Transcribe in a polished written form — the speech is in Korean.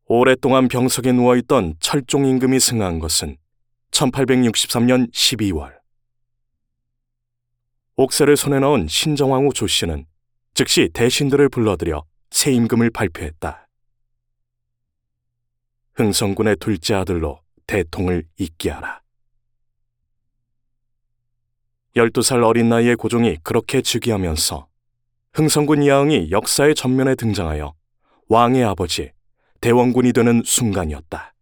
오랫동안 병석에 누워있던 철종 임금이 승하한 것은 1863년 12월. 옥새를 손에 넣은 신정왕후 조씨는 즉시 대신들을 불러들여 새 임금을 발표했다. 흥성군의 둘째 아들로 대통을 잇게 하라. 12살 어린 나이의 고종이 그렇게 즉위하면서 흥성군 야흥이 역사의 전면에 등장하여 왕의 아버지, 대원군이 되는 순간이었다.